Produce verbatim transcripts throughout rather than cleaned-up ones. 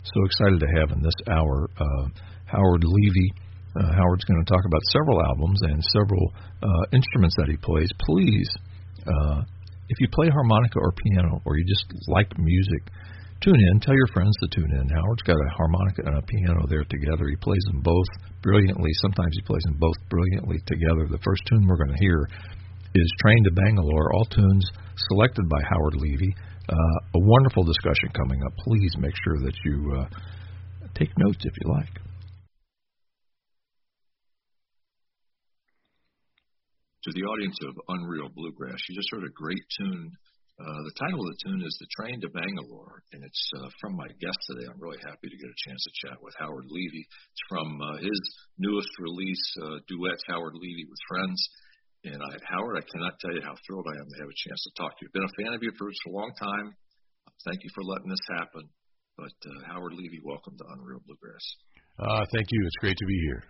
So excited to have in this hour uh, Howard Levy. Uh, Howard's going to talk about several albums and several uh, instruments that he plays. Please, uh, if you play harmonica or piano or you just like music, tune in. Tell your friends to tune in. Howard's got a harmonica and a piano there together. He plays them both brilliantly. Sometimes he plays them both brilliantly together. The first tune we're going to hear is Train to Bangalore, all tunes selected by Howard Levy. Uh, a wonderful discussion coming up. Please make sure that you uh, take notes if you like. To the audience of Unreal Bluegrass, you just heard a great tune. Uh, the title of the tune is The Train to Bangalore, and it's uh, from my guest today. I'm really happy to get a chance to chat with Howard Levy. It's from uh, his newest release, uh, Duets, Howard Levy with Friends. And I, Howard, I cannot tell you how thrilled I am to have a chance to talk to you. I've been a fan of you for a long time. Thank you for letting this happen. But uh, Howard Levy, welcome to Unreal Bluegrass. Uh, thank you. It's great to be here.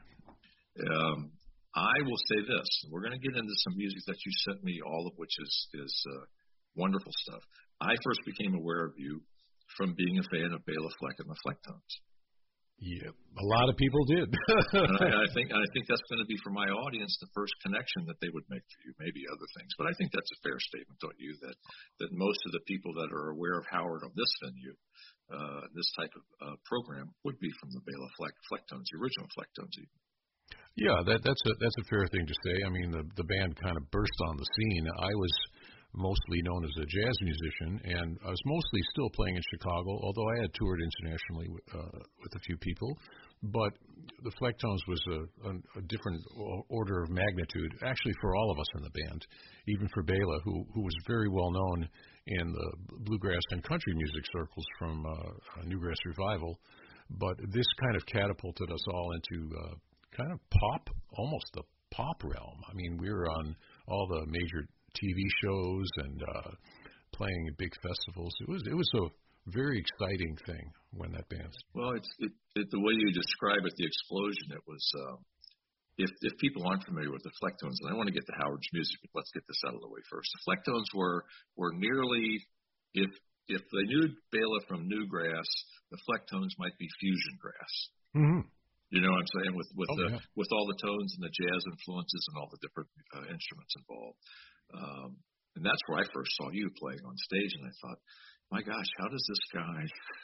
Um, I will say this. We're going to get into some music that you sent me, all of which is, is uh, wonderful stuff. I first became aware of you from being a fan of Bela Fleck and the Flecktones. Yeah, a lot of people did. I, I think I think that's going to be for my audience the first connection that they would make for you, maybe other things. But I think that's a fair statement, don't you, that, that most of the people that are aware of Howard on this venue, uh, this type of uh, program, would be from the Bela Fleck, Flecktones, the original Flecktones even. Yeah, that, that's a that's a fair thing to say. I mean, the the band kind of burst on the scene. I was mostly known as a jazz musician, and I was mostly still playing in Chicago, although I had toured internationally with, uh, with a few people. But the Flecktones was a, a, a different order of magnitude, actually, for all of us in the band, even for Bela, who who was very well known in the bluegrass and country music circles from uh, Newgrass Revival. But this kind of catapulted us all into uh, kind of pop, almost the pop realm. I mean, we were on all the major T V shows and uh, playing at big festivals. It was it was a very exciting thing when that band. Well, it's it, it, the way you describe it, the explosion. It was. Uh, if if people aren't familiar with the Flecktones, and I want to get to Howard's music, but let's get this out of the way first. The Flecktones were were nearly, if if they knew Bela from Newgrass, the Flecktones might be fusion grass. Mm-hmm. You know what I'm saying? With with oh, the yeah. with all the tones and the jazz influences and all the different uh, instruments involved. Um, and that's where I first saw you playing on stage, and I thought, my gosh, how does this guy,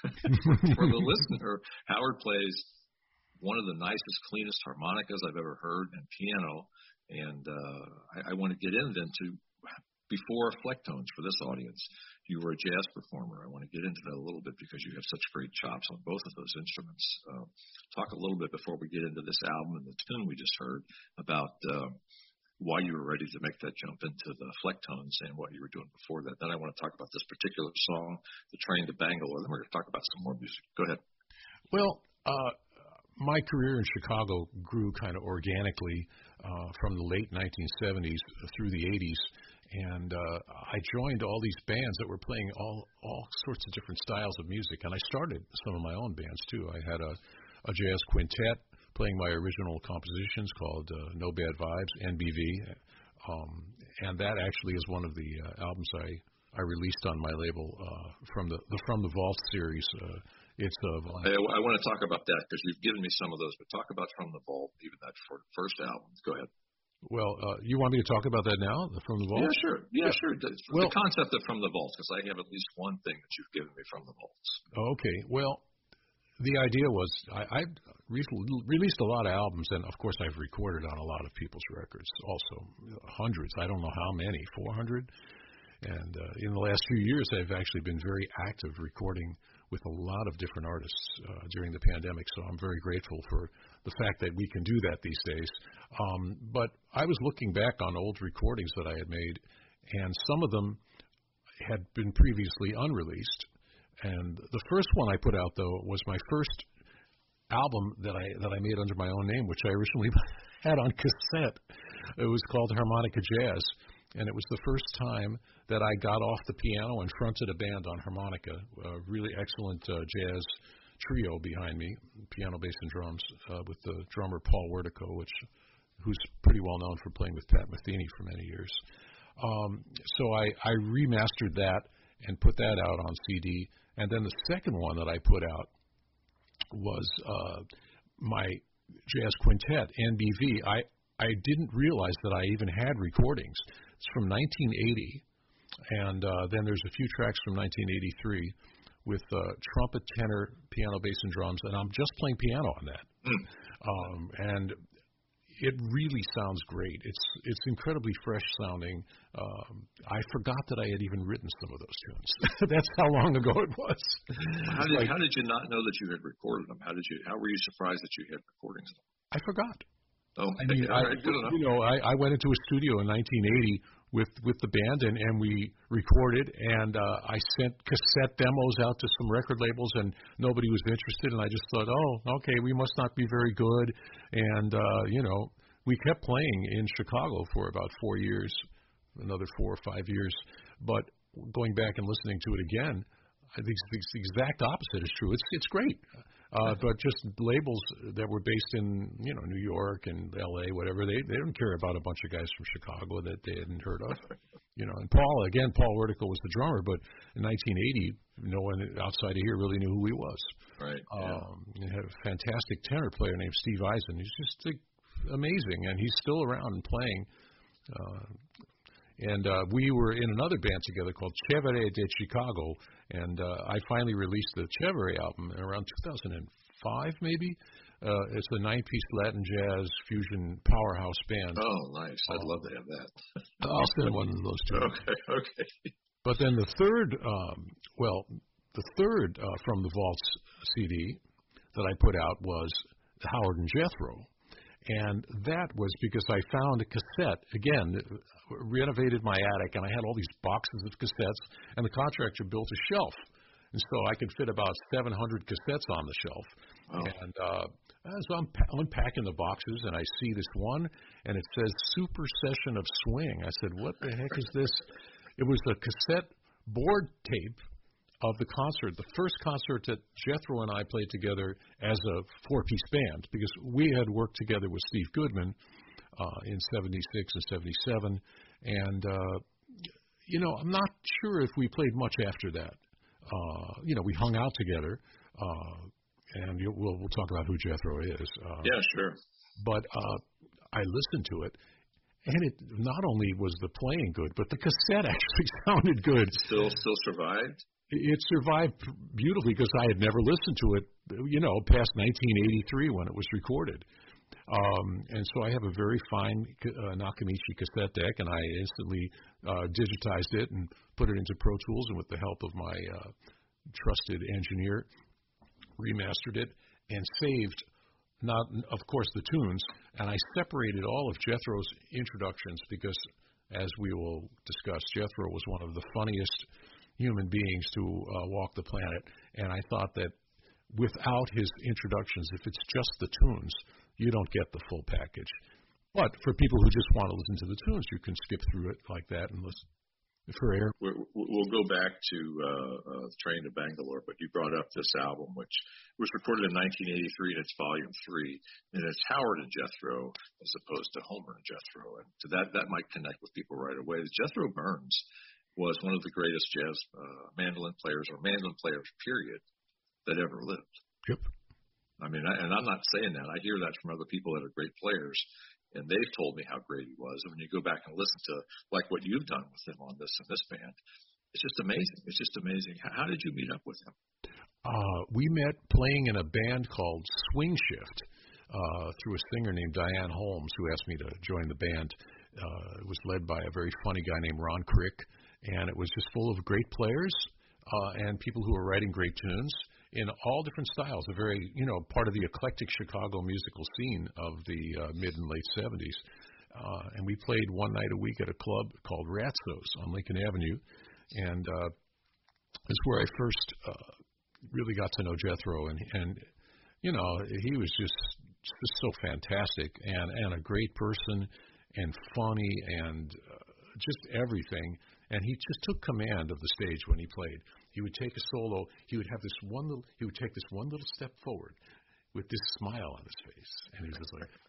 for the listener, Howard plays one of the nicest, cleanest harmonicas I've ever heard, and piano. And uh, I, I want to get in then to, before Flecktones for this audience, you were a jazz performer. I want to get into that a little bit because you have such great chops on both of those instruments. Uh, talk a little bit before we get into this album and the tune we just heard about uh, why you were ready to make that jump into the Flecktones and what you were doing before that. Then I want to talk about this particular song, The Train to Bangalore. Then we're going to talk about some more music. Go ahead. Well, uh, my career in Chicago grew kind of organically uh, from the late nineteen seventies through the eighties. And uh, I joined all these bands that were playing all all sorts of different styles of music. And I started some of my own bands, too. I had a, a jazz quintet playing my original compositions called uh, No Bad Vibes, N B V. Um, and that actually is one of the uh, albums I, I released on my label uh, from the, the From the Vault series. Uh, it's uh, I, I want to talk about that because you've given me some of those. But talk about From the Vault, even that for, first album. Go ahead. Well, uh, you want me to talk about that now, the From the Vault? Yeah, sure. Yeah, yeah. sure. The, well, the concept of From the Vaults, because I have at least one thing that you've given me from the Vaults. Okay. Well, the idea was I, I re- released a lot of albums, and, of course, I've recorded on a lot of people's records also, hundreds. I don't know how many, four hundred. And uh, in the last few years, I've actually been very active recording with a lot of different artists uh, during the pandemic, so I'm very grateful for the fact that we can do that these days. Um, but I was looking back on old recordings that I had made, and some of them had been previously unreleased. And the first one I put out, though, was my first album that I that I made under my own name, which I originally had on cassette. It was called Harmonica Jazz, and it was the first time that I got off the piano and fronted a band on harmonica, a really excellent uh, jazz trio behind me, piano, bass, and drums, uh, with the drummer Paul Wertico, which who's pretty well known for playing with Pat Metheny for many years. Um, so I, I remastered that and put that out on C D. And then the second one that I put out was uh, my jazz quintet, N B V. I, I didn't realize that I even had recordings. It's from nineteen eighty, and uh, then there's a few tracks from nineteen eighty-three with uh, trumpet, tenor, piano, bass, and drums, and I'm just playing piano on that. Mm. Um, and it really sounds great. It's it's incredibly fresh sounding. Um, I forgot that I had even written some of those tunes. That's how long ago it was. How did like, how did you not know that you had recorded them? How did you? How were you surprised that you had recordings of them? I forgot. Oh, I mean, all I, right, good enough. you know, I, I went into a studio in nineteen eighty with with the band, and, and we recorded, and uh, I sent cassette demos out to some record labels, and nobody was interested, and I just thought, oh, okay, we must not be very good, and uh, you know, we kept playing in Chicago for about four years, another four or five years, but going back and listening to it again, I think the exact opposite is true. It's it's great, uh, but just labels that were based in you know New York and L A, whatever, they they don't care about a bunch of guys from Chicago that they hadn't heard of, you know. And Paul again, Paul Wertico was the drummer, but in nineteen eighty, no one outside of here really knew who he was. Right. Um, yeah. He had a fantastic tenor player named Steve Eisen. He's just like, amazing, and he's still around and playing. Uh, And uh, we were in another band together called Chevere de Chicago, and uh, I finally released the Chevere album in around two thousand five, maybe. Uh, it's a nine-piece Latin jazz fusion powerhouse band. Oh, nice! I'd love to have that. I'll send one of those to you. Okay, okay. But then the third, um, well, the third uh, from the Vaults C D that I put out was Howard and Jethro. And that was because I found a cassette, again, renovated my attic, and I had all these boxes of cassettes, and the contractor built a shelf. And so I could fit about seven hundred cassettes on the shelf. Oh. And uh, so I'm unpacking the boxes, and I see this one, and it says Super Session of Swing. I said, what the heck is this? It was a cassette board tape of the concert, the first concert that Jethro and I played together as a four-piece band, because we had worked together with Steve Goodman uh, in seventy-six and seventy-seven, and, uh, you know, I'm not sure if we played much after that. Uh, you know, we hung out together, uh, and you, we'll, we'll talk about who Jethro is. Uh, yeah, sure. But uh, I listened to it, and it not only was the playing good, but the cassette actually sounded good. Still, still survived? It survived beautifully because I had never listened to it, you know, past nineteen eighty-three when it was recorded. Um, and so I have a very fine uh, Nakamichi cassette deck, and I instantly uh, digitized it and put it into Pro Tools, and with the help of my uh, trusted engineer, remastered it and saved, not of course, the tunes. And I separated all of Jethro's introductions because, as we will discuss, Jethro was one of the funniest human beings to uh, walk the planet, and I thought that without his introductions, if it's just the tunes, you don't get the full package. But for people who just want to listen to the tunes, you can skip through it like that and listen. For air, we'll go back to uh, uh, Train to Bangalore, but you brought up this album, which was recorded in nineteen eighty-three, and it's volume three, and it's Howard and Jethro as opposed to Homer and Jethro, and so that that might connect with people right away. Jethro Burns was one of the greatest jazz uh, mandolin players, or mandolin players, period, that ever lived. Yep. I mean, I, and I'm not saying that. I hear that from other people that are great players, and they've told me how great he was. And when you go back and listen to, like, what you've done with him on this and this band, it's just amazing. It's just amazing. How, how did you meet up with him? Uh, we met playing in a band called Swing Shift uh, through a singer named Diane Holmes, who asked me to join the band. Uh, it was led by a very funny guy named Ron Crick, and it was just full of great players uh, and people who were writing great tunes in all different styles, a very, you know, part of the eclectic Chicago musical scene of the uh, mid and late seventies. Uh, and we played one night a week at a club called Ratsos on Lincoln Avenue, and uh, it's where I first uh, really got to know Jethro, and, and you know, he was just, just so fantastic and, and a great person and funny and uh, just everything. And he just took command of the stage when he played. He would take a solo. He would have this one little. He would take this one little step forward, with this smile on his face, and he was just like,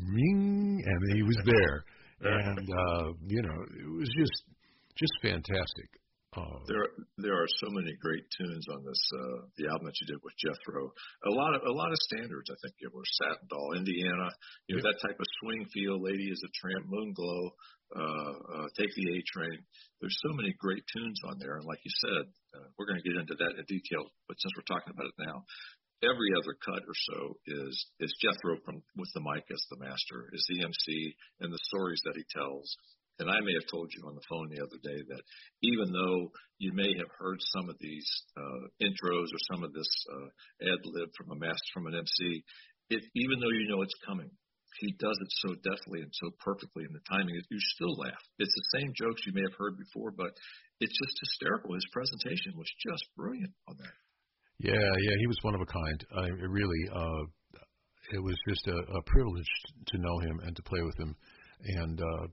ring, and he was there. And uh, you know, it was just, just fantastic. Uh, there, there are so many great tunes on this, uh, the album that you did with Jethro. A lot of, a lot of standards, I think. It was Satin Doll, Indiana, you know, yep. that type of swing feel. Lady is a Tramp, Moonglow, uh, uh, Take the A Train. There's so many great tunes on there, and like you said, uh, we're going to get into that in detail. But since we're talking about it now, every other cut or so is is Jethro from with the mic as the master, is the M C, and the stories that he tells. And I may have told you on the phone the other day that even though you may have heard some of these uh, intros or some of this uh, ad lib from a master, from an M C, it, even though you know it's coming, he does it so deftly and so perfectly, and the timing, you still laugh. It's the same jokes you may have heard before, but it's just hysterical. His presentation was just brilliant on that. Yeah, yeah, he was one of a kind. I it really, uh, it was just a, a privilege to know him and to play with him. And uh,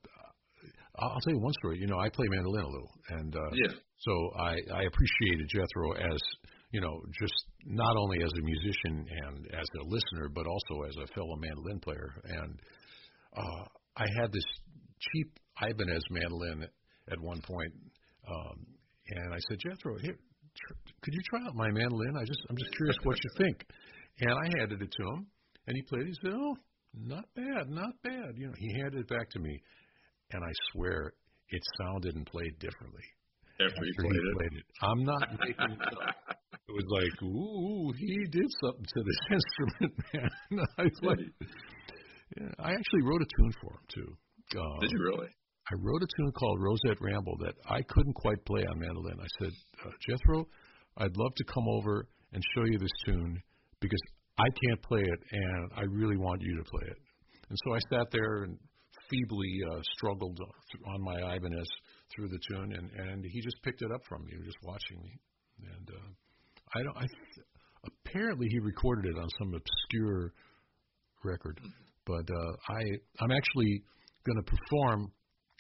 I'll tell you one story. You know, I play mandolin a little, and uh, yeah. so I, I appreciated Jethro as, you know, just not only as a musician and as a listener, but also as a fellow mandolin player. And uh, I had this cheap Ibanez mandolin at one point, um, and I said, Jethro, here, tr- could you try out my mandolin? I just, I'm just curious what you think. And I handed it to him, and he played it. He said, oh, not bad, not bad. You know, he handed it back to me. And I swear it sounded and played differently after, after he played, he it. played it. I'm not making it up. It was like, ooh, he did something to this instrument, man. I like, yeah, I actually wrote a tune for him too. Uh, Did you really? I wrote a tune called Rosette Ramble that I couldn't quite play on mandolin. I said, uh, Jethro, I'd love to come over and show you this tune because I can't play it, and I really want you to play it. And so I sat there and feebly uh, struggled on my Ibanez through the tune, and, and he just picked it up from me, just watching me. And uh, I don't. I apparently he recorded it on some obscure record, but uh, I I'm actually going to perform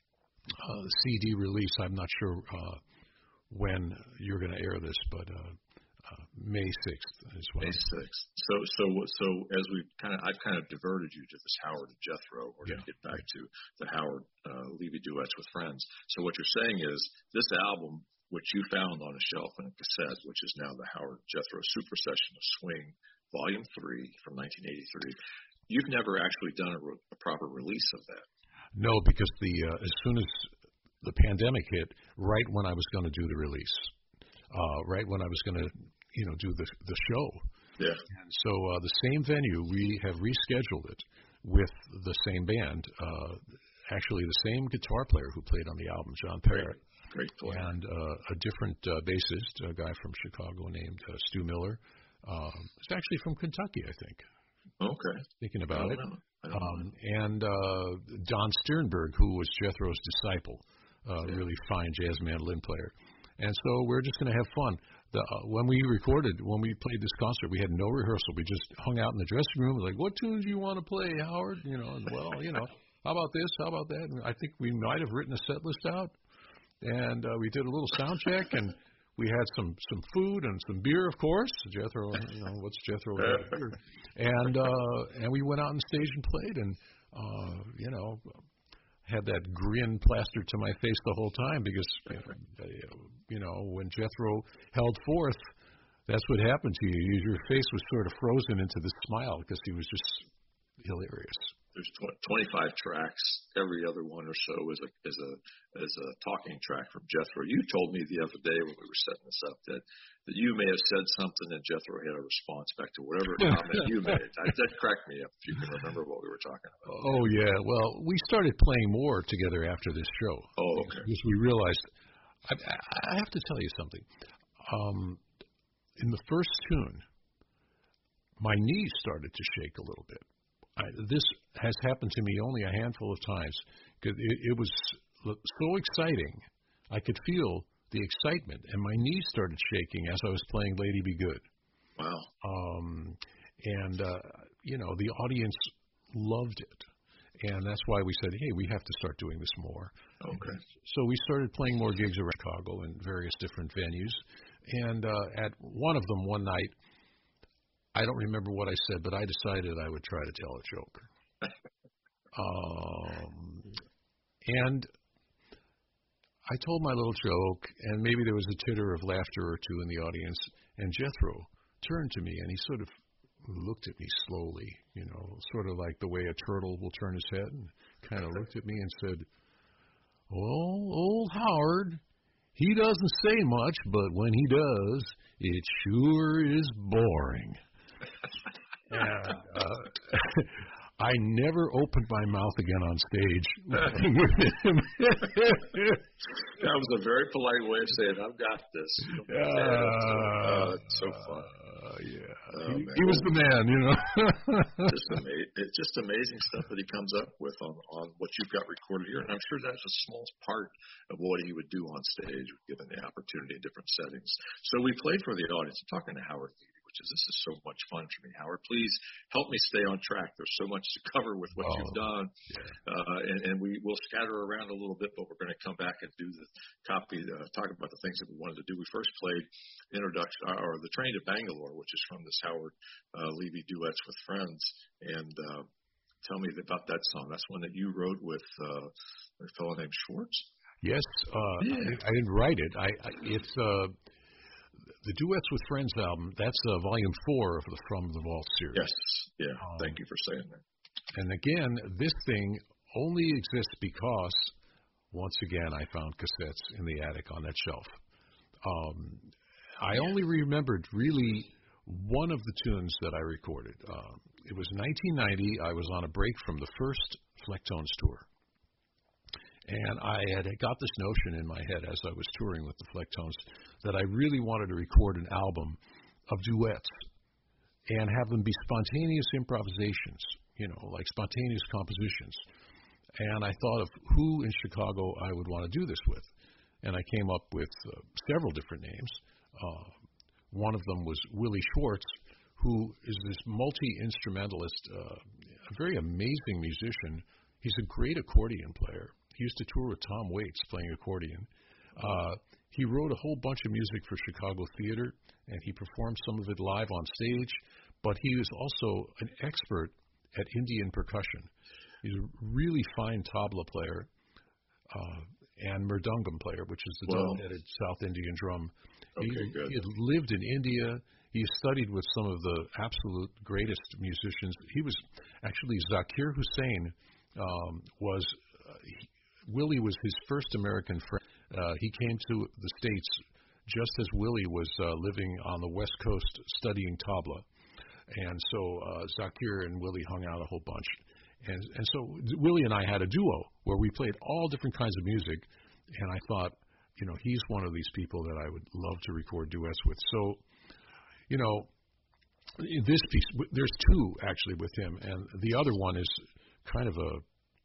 uh, the C D release. I'm not sure uh, when you're going to air this, but. Uh, Uh, May sixth is what May sixth. So, so, so as we kind of, I've kind of diverted you to this Howard and Jethro. We're yeah. going to get back to the Howard uh, Levy duets with friends. So, what you're saying is this album, which you found on a shelf in a cassette, which is now the Howard Jethro Super Session of Swing, Volume Three from nineteen eighty-three. You've never actually done a, re- a proper release of that. No, because the uh, as soon as the pandemic hit, right when I was going to do the release, uh, right when I was going to. you know, do the the show. Yeah. And so uh, the same venue, we have rescheduled it with the same band. Uh, actually, the same guitar player who played on the album, John Parrott. Great, great player. And uh, a different uh, bassist, a guy from Chicago named uh, Stu Miller. Um, it's actually from Kentucky, I think. Okay. Thinking about I it. don't know. I don't um, know. and uh, Don Sternberg, who was Jethro's disciple, uh, yeah. really fine jazz mandolin player. And so we're just going to have fun. The, uh, when we recorded, when we played this concert, we had no rehearsal. We just hung out in the dressing room, like, what tunes do you want to play, Howard? You know, and, well, you know, how about this? How about that? And I think we might have written a set list out. And uh, we did a little sound check, and we had some, some food and some beer, of course. Jethro, you know, what's Jethro without beer? And, uh, and we went out on stage and played, and, uh, you know, had that grin plastered to my face the whole time because, you know, when Jethro held forth, that's what happened to you. Your face was sort of frozen into this smile because he was just hilarious. There's twenty-five tracks. Every other one or so is a is a is a talking track from Jethro. You told me the other day when we were setting this up that, that you may have said something and Jethro had a response back to whatever comment you made. I, that cracked me up if you can remember what we were talking about. Oh yeah. Well, we started playing more together after this show. Oh, okay. Because we realized. I, I have to tell you something. Um, in the first tune, my knees started to shake a little bit. I, this has happened to me only a handful of times because it, it was so exciting. I could feel the excitement, and my knees started shaking as I was playing Lady Be Good. Wow. Um, and, uh, you know, the audience loved it. And that's why we said, hey, we have to start doing this more. Okay. So we started playing more gigs around Chicago in various different venues. And uh, at one of them one night, I don't remember what I said, but I decided I would try to tell a joke. um, and I told my little joke, and maybe there was a titter of laughter or two in the audience, and Jethro turned to me, and he sort of looked at me slowly, you know, sort of like the way a turtle will turn his head, and kind of looked at me and said, well, old Howard, he doesn't say much, but when he does, it sure is boring. And uh, I never opened my mouth again on stage with him. That was a very polite way of saying, I've got this. Uh, uh, it's so fun. Uh, yeah. Oh, he, man. he was the man, you know. just ama- it's just amazing stuff that he comes up with on, on what you've got recorded here. And I'm sure that's a small part of what he would do on stage, given the opportunity in different settings. So we played for the audience. I'm talking to Howard Levy, which is, this is so much fun for me. Howard, please help me stay on track. There's so much to cover with what oh, you've done. Yeah. Uh, and, and we will scatter around a little bit, but we're going to come back and do the copy, uh, talk about the things that we wanted to do. We first played introduction, or the Train to Bangalore, which is from this Howard uh, Levy Duets with Friends. And uh, tell me about that song. That's one that you wrote with uh, a fellow named Schwartz? Yes. Uh, yeah. I, I didn't write it. I, I It's... Uh, The Duets with Friends album, that's uh, volume four of the From the Vault series. Yes, yeah, um, thank you for saying that. And again, this thing only exists because, once again, I found cassettes in the attic on that shelf. Um, I only remembered really one of the tunes that I recorded. Uh, it was nineteen ninety. I was on a break from the first Flecktones tour. And I had got this notion in my head as I was touring with the Flecktones that I really wanted to record an album of duets and have them be spontaneous improvisations, you know, like spontaneous compositions. And I thought of who in Chicago I would want to do this with. And I came up with uh, several different names. Uh, one of them was Willie Schwartz, who is this multi-instrumentalist, uh, a very amazing musician. He's a great accordion player. He used to tour with Tom Waits playing accordion. Uh, he wrote a whole bunch of music for Chicago theater, and he performed some of it live on stage, but he was also an expert at Indian percussion. He's a really fine tabla player uh, and mridangam player, which is the wow. double-headed South Indian drum. Okay, he, good. he had lived in India. He studied with some of the absolute greatest musicians. He was actually Zakir Hussain um, was uh, he, Willie was his first American friend. Uh, he came to the States just as Willie was uh, living on the West Coast studying tabla. And so uh, Zakir and Willie hung out a whole bunch. And, and so Willie and I had a duo where we played all different kinds of music. And I thought, you know, he's one of these people that I would love to record duets with. So, you know, in this piece, there's two actually with him. And the other one is kind of a,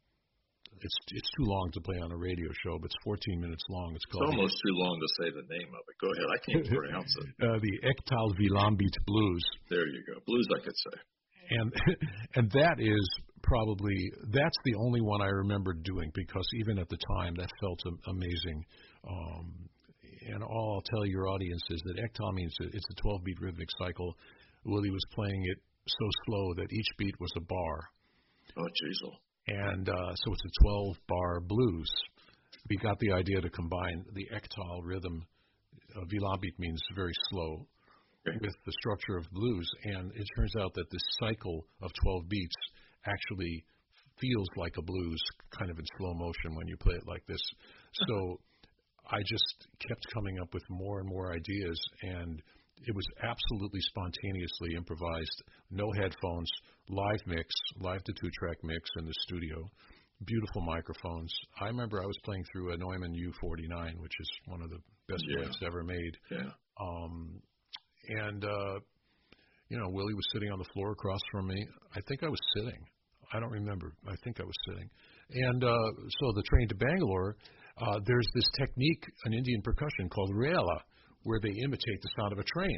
It's it's too long to play on a radio show, but it's fourteen minutes long. It's called. It's almost too long to say the name of it. Go ahead. I can't pronounce it. Uh, the Ektal Vilambit Blues. There you go. Blues, I could say. And and that is probably that's the only one I remember doing because even at the time that felt amazing. Um, and all I'll tell your audience is that Ektal means it's a twelve-beat rhythmic cycle. Willie was playing it so slow that each beat was a bar. Oh, jeez. And uh, so it's a twelve-bar blues. We got the idea to combine the Ektal rhythm, uh, Vilambit means very slow, okay, with the structure of blues. And it turns out that this cycle of twelve beats actually feels like a blues kind of in slow motion when you play it like this. So I just kept coming up with more and more ideas, and it was absolutely spontaneously improvised, no headphones, live mix, live to two-track mix in the studio, beautiful microphones. I remember I was playing through a Neumann U forty-nine, which is one of the best yeah. amps ever made. Yeah. Um, and, uh, you know, Willie was sitting on the floor across from me. I think I was sitting. I don't remember. I think I was sitting. And uh, so the Train to Bangalore, uh, there's this technique in Indian percussion called reala, where they imitate the sound of a train.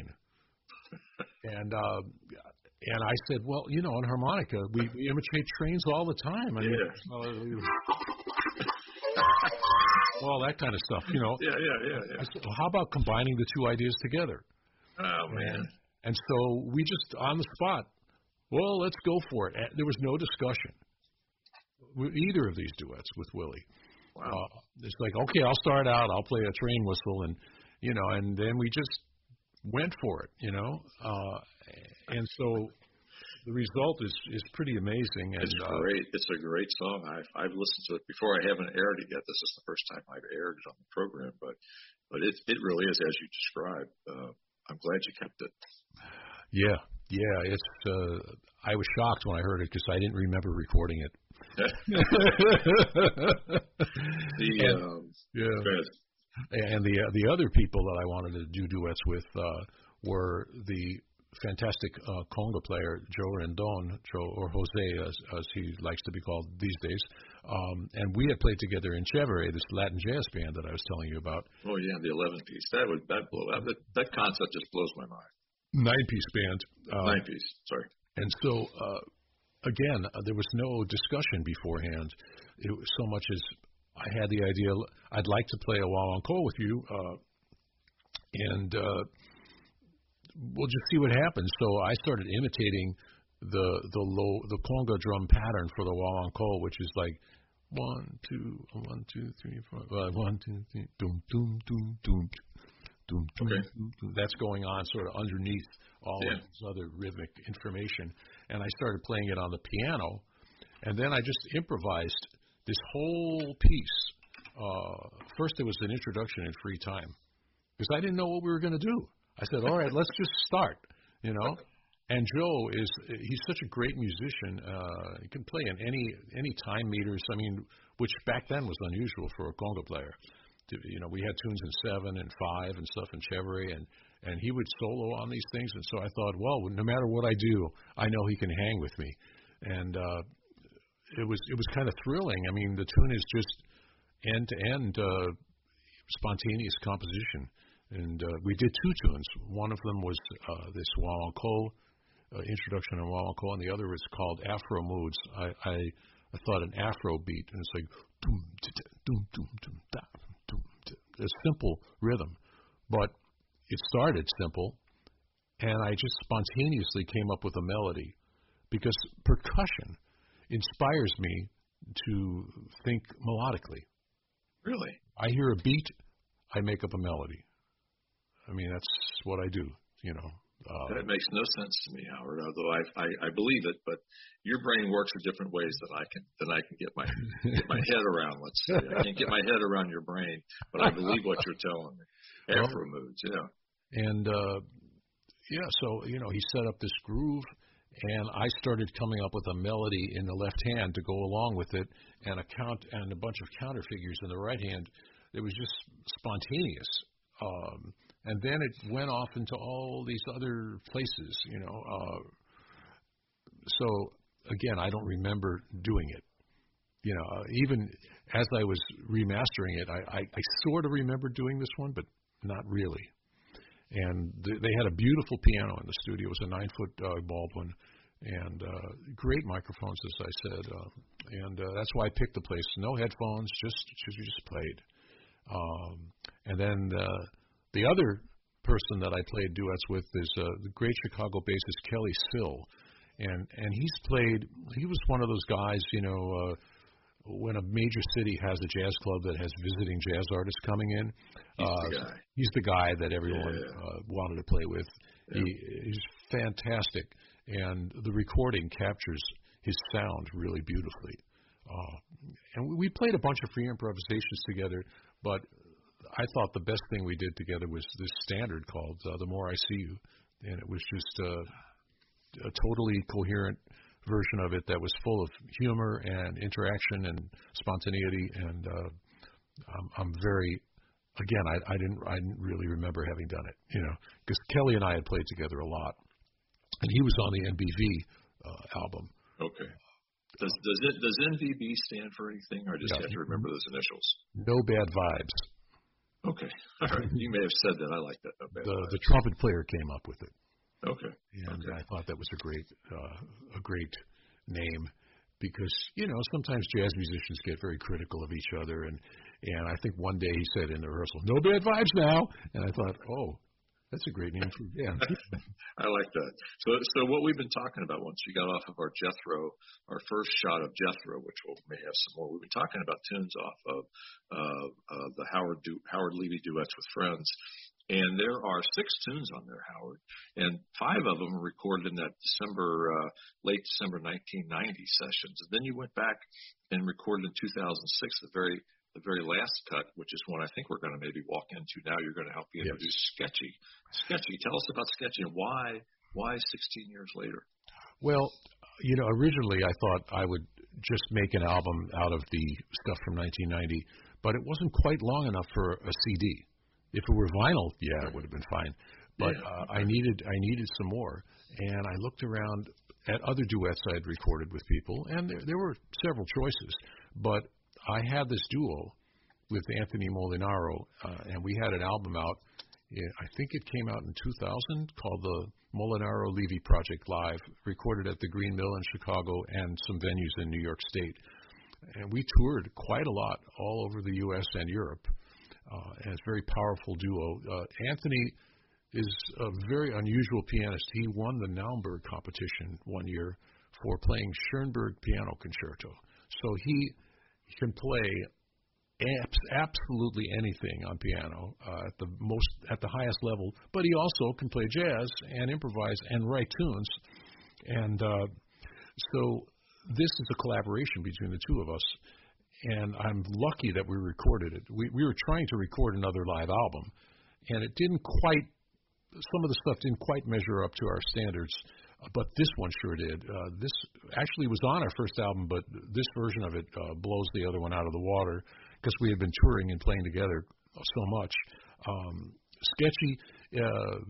And uh, and I said, well, you know, on harmonica, we, we imitate trains all the time. I mean, yeah. all that kind of stuff, you know. Yeah, yeah, yeah. yeah. I said, well, how about combining the two ideas together? Oh, man. And, and so we just, on the spot, well, let's go for it. There was no discussion with either of these duets with Willie. Wow. Uh, it's like, okay, I'll start out. I'll play a train whistle, and you know, and then we just went for it, you know. Uh, and so the result is is pretty amazing. And, it's great. Uh, it's a great song. I've I've listened to it before. I haven't aired it yet. This is the first time I've aired it on the program, but but it it really is as you described. Uh, I'm glad you kept it. Yeah, yeah. It's uh, I was shocked when I heard it because I didn't remember recording it. the and, um, yeah. And the uh, the other people that I wanted to do duets with uh, were the fantastic uh, conga player Joe Rendon, Joe or Jose as, as he likes to be called these days. Um, and we had played together in Chevere, this Latin jazz band that I was telling you about. Oh yeah, the eleven piece. That would that blow that that concept just blows my mind. Nine piece band. Uh, Nine piece. Sorry. And so. Uh, Again, uh, there was no discussion beforehand. It was so much as I had the idea, I'd like to play a Wall-on-Call with you, uh, and uh, we'll just see what happens. So I started imitating the the low the conga drum pattern for the Wall-on-Call, which is like one, two, one, two, three, four, uh, one, two, three, doom, doom, doom, doom, doom, doom, okay. doom, doom. That's going on sort of underneath all yeah. of this other rhythmic information. And I started playing it on the piano, and then I just improvised this whole piece. Uh, first, there was an introduction in free time, because I didn't know what we were going to do. I said, all right, let's just start, you know. And Joe is, he's such a great musician. Uh, he can play in any any time meters, I mean, which back then was unusual for a conga player. You know, we had tunes in seven and five and stuff in Chevere, and and he would solo on these things. And so I thought, well, no matter what I do, I know he can hang with me. And uh, it was it was kind of thrilling. I mean, the tune is just end to end uh, spontaneous composition. And uh, we did two tunes. One of them was uh, this Wall-on-Call, uh, introduction on Wall-on-Call, and the other was called Afro Moods. I, I I thought an Afro beat, and it's like doom doom doom doom da. A simple rhythm, but it started simple, and I just spontaneously came up with a melody, because percussion inspires me to think melodically. Really? I hear a beat, I make up a melody. I mean, that's what I do, you know. Uh, that makes no sense to me, Howard. Although I, I I believe it, but your brain works in different ways than I can than I can get my get my head around. Let's say I can't get my head around your brain, but I believe what you're telling me. Afro well, moods, yeah. And uh, yeah, so you know, he set up this groove, and I started coming up with a melody in the left hand to go along with it, and a count and a bunch of counter figures in the right hand. It was just spontaneous. Um, And then it went off into all these other places, you know. Uh, so, again, I don't remember doing it. You know, uh, even as I was remastering it, I, I, I sort of remember doing this one, but not really. And th- they had a beautiful piano in the studio. It was a nine-foot uh, Baldwin, and uh, great microphones, as I said. Uh, and uh, that's why I picked the place. No headphones, just just, just played. Um, and then... Uh, The other person that I played duets with is uh, the great Chicago bassist Kelly Sill, and and he's played. He was one of those guys, you know, uh, when a major city has a jazz club that has visiting jazz artists coming in. He's uh, the guy. He's the guy that everyone yeah. uh, wanted to play with. Yeah. He, he's fantastic, and the recording captures his sound really beautifully. Uh, and we, we played a bunch of free improvisations together, but I thought the best thing we did together was this standard called uh, The More I See You, and it was just uh, a totally coherent version of it that was full of humor and interaction and spontaneity, and uh, I'm, I'm very, again, I, I didn't I didn't really remember having done it, you know, because Kelly and I had played together a lot, and he was on the N B V uh, album. Okay. Does does it does N V B stand for anything, or just yeah. have to remember those initials? No Bad Vibes. Okay. All right. You may have said that. I like that. No bad the vibes. the trumpet player came up with it. Okay. And okay. I thought that was a great uh, a great name, because you know sometimes jazz musicians get very critical of each other, and and I think one day he said in the rehearsal, "No bad vibes now," and I thought, oh, That's a great name for yeah. I like that. So, so what we've been talking about once we got off of our Jethro, our first shot of Jethro, which we'll may have some more. We've been talking about tunes off of uh, uh, the Howard du- Howard Levy duets with friends, and there are six tunes on there, Howard, and five of them were recorded in that December, uh, late December nineteen ninety sessions. And then you went back and recorded in two thousand six the very the very last cut, which is one I think we're going to maybe walk into now. You're going to help me introduce yes. Sketchy. Sketchy, tell us about Sketchy and why why sixteen years later? Well, you know, originally I thought I would just make an album out of the stuff from nineteen ninety, but it wasn't quite long enough for a C D. If it were vinyl, yeah, it would have been fine. But yeah. uh, I needed I needed some more, and I looked around at other duets I had recorded with people, and there, there were several choices, but I had this duo with Anthony Molinaro, uh, and we had an album out. I think it came out in two thousand, called the Molinaro Levy Project Live, recorded at the Green Mill in Chicago and some venues in New York State. And we toured quite a lot all over the U S and Europe. Uh, and it's a very powerful duo. Uh, Anthony is a very unusual pianist. He won the Naumburg competition one year for playing Schoenberg Piano Concerto. So he can play abs- absolutely anything on piano uh, at the most at the highest level, but he also can play jazz and improvise and write tunes. And uh, so this is a collaboration between the two of us. And I'm lucky that we recorded it. We, we were trying to record another live album, and it didn't quite, some of the stuff didn't quite measure up to our standards, but this one sure did. Uh, this actually was on our first album, but this version of it uh, blows the other one out of the water because we had been touring and playing together so much. Um, Sketchy, uh,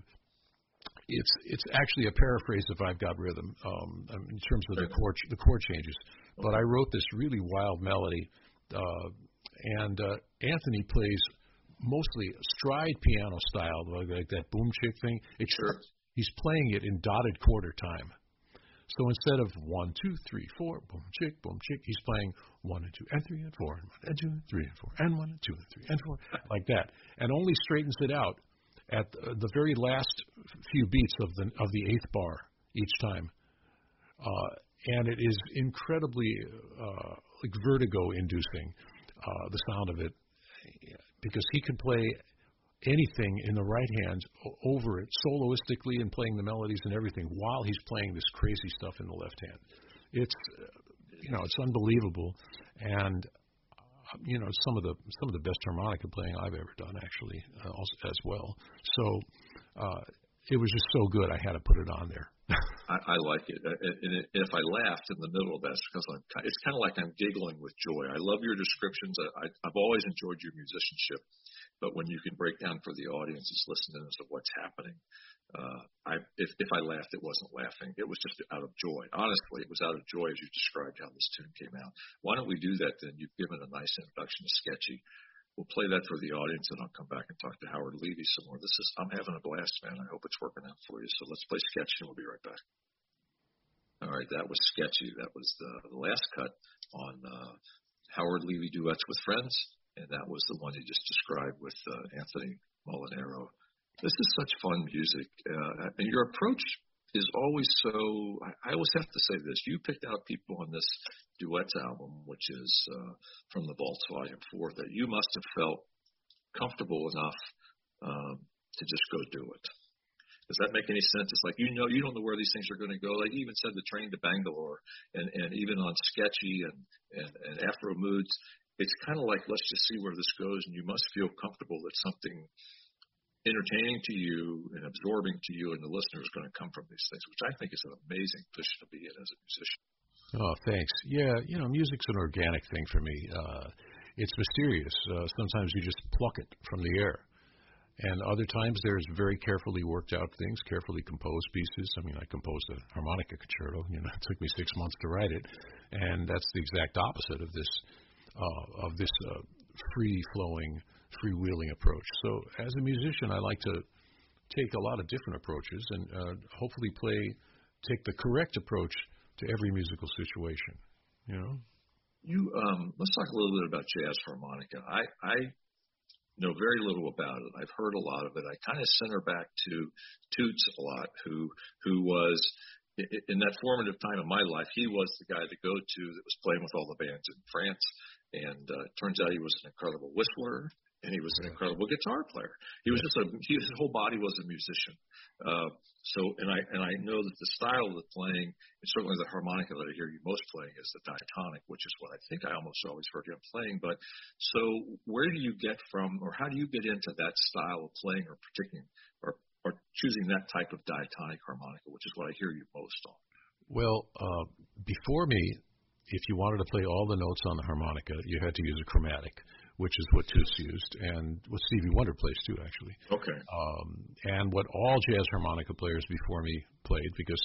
it's it's actually a paraphrase of I've Got Rhythm um, in terms of the chord the chord changes. But I wrote this really wild melody, uh, and uh, Anthony plays mostly stride piano style, like, like that boom chick thing. Except he's playing it in dotted quarter time. So instead of one, two, three, four, boom chick, boom chick, he's playing one and two and three and four and one and two and three and four and one and two and three and four like that, and only straightens it out at the very last few beats of the of the eighth bar each time, uh, and it is incredibly uh, like vertigo-inducing, uh, the sound of it, because he can play anything in the right hand over it soloistically and playing the melodies and everything while he's playing this crazy stuff in the left hand. It's you know it's unbelievable, and you know, some of the some of the best harmonica playing I've ever done, actually, uh, also, as well. So uh, it was just so good, I had to put it on there. I, I like it. And if I laughed in the middle of that, it's because I'm, it's kind of like I'm giggling with joy. I love your descriptions. I, I, I've always enjoyed your musicianship, but when you can break down for the audience that's listening as to what's happening, uh, I, if, if I laughed, it wasn't laughing. It was just out of joy. Honestly, it was out of joy as you described how this tune came out. Why don't we do that then? You've given a nice introduction to Sketchy. We'll play that for the audience, and I'll come back and talk to Howard Levy some more. This is I'm having a blast, man. I hope it's working out for you. So let's play Sketchy, and we'll be right back. All right, that was Sketchy. That was the, the last cut on uh, Howard Levy Duets with Friends, and that was the one you just described with uh, Anthony Molinaro. This is such fun music, uh, and your approach is always so, I, I always have to say this, you picked out people on this duets album, which is uh, from the Vaults Volume four, that you must have felt comfortable enough um, to just go do it. Does that make any sense? It's like, you know, you don't know where these things are going to go. Like you even said the Train to Bangalore, and, and even on Sketchy and, and, and Afro Moods, it's kind of like, let's just see where this goes, and you must feel comfortable that something entertaining to you and absorbing to you and the listener is going to come from these things, which I think is an amazing position to be in as a musician. Oh, thanks. Yeah, you know, music's an organic thing for me. Uh, it's mysterious. Uh, sometimes you just pluck it from the air. And other times there's very carefully worked out things, carefully composed pieces. I mean, I composed a harmonica concerto. You know, it took me six months to write it. And that's the exact opposite of this, uh, of this uh, free-flowing, freewheeling approach. So as a musician, I like to take a lot of different approaches and uh, hopefully play, take the correct approach to every musical situation. You know. You um, let's talk a little bit about jazz harmonica. I, I know very little about it. I've heard a lot of it. I kind of center back to Toots a lot, who who was in that formative time of my life. He was the guy to go to that was playing with all the bands in France, and uh, turns out he was an incredible whistler, and he was an incredible guitar player. He was just a he, his whole body was a musician. Uh, so, and I and I know that the style of the playing, and certainly the harmonica that I hear you most playing, is the diatonic, which is what I think I almost always heard you playing. But so, where do you get from, or how do you get into that style of playing, or particularly, or or choosing that type of diatonic harmonica, which is what I hear you most on? Well, uh, before me, if you wanted to play all the notes on the harmonica, you had to use a chromatic, which is what Toots used, and what Stevie Wonder plays too, actually. Okay. Um, and what all jazz harmonica players before me played, because